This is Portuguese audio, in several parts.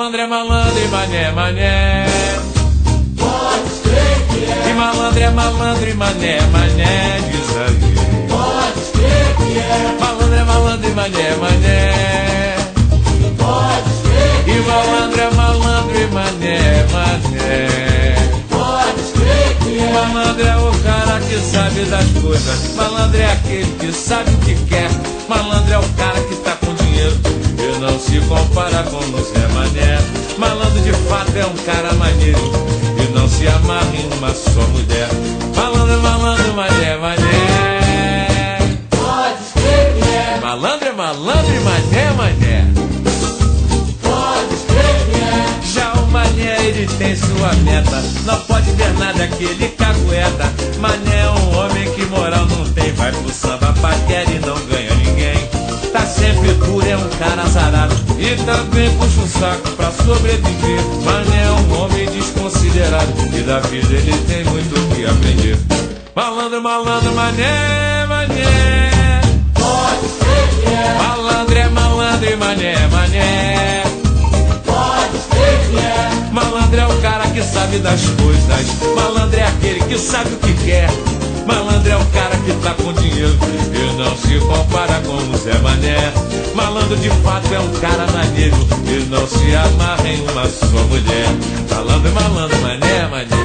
malandro é malandro e mané é mané. Pode crer que é. E malandro é malandro e mané é mané, diz aí. Pode crer que é. Malandro é malandro e mané é mané. Pode crer que E é. malandro é malandro e mané é mané. Pode crer que é. Malandro é o cara que sabe das coisas. Malandro é aquele que sabe o que quer. Malandro é o cara que tá com dinheiro e não se compara com o Zé Mané. Malandro de fato é um cara maneiro e não se amarra em uma só mulher. Malandro, malandro, mané, mané. Pode crer que é. Malandro é malandro e mané, mané. Pode crer que é. Já o mané, ele tem sua meta. Não pode ver nada que ele cagueta. Mané é um homem que moral não tem. Vai pro samba, paquera e não ganha ninguém. Tá sempre duro, é um cara azarado e também puxa o saco pra sobreviver. Mané é um homem desconsiderado e da vida ele tem muito o que aprender. Malandro, malandro, mané, mané. Pode crer que é. Malandro é malandro e mané, mané. Pode crer que é. Malandro é o cara que sabe das coisas. Malandro é aquele que sabe o que quer. Malandro é o cara que tá com dinheiro e não se compara com o Zé Mané. Malandro de fato é um cara maneiro e não se amarra em uma só mulher. Malandro, malandro, mané, mané.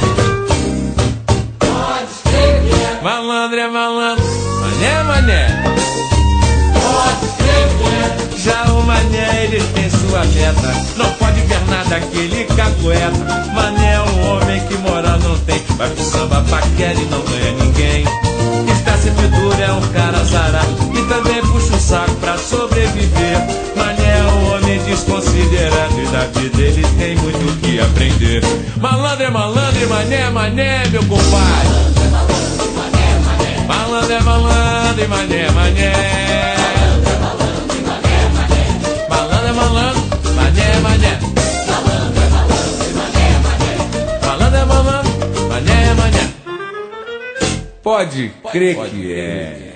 Pode crer que é. Malandro é malandro, mané, mané. Pode crer que é. Já o mané, ele tem sua meta. Não pode ver nada que ele cagueta. Mané é um homem que moral não tem. Vai pro samba, paquera e não ganha ninguém. Está sempre duro, é um cara azarado e também puxa o saco pra sobreviver. Mané é um homem desconsiderado e da vida ele tem muito o que aprender. Malandro é malandro e mané é mané, meu compadre. Malandro é malandro e mané é mané. Malandro é malandro, mané é mané. Malandro é malandro, mané é mané. Pode crer que é.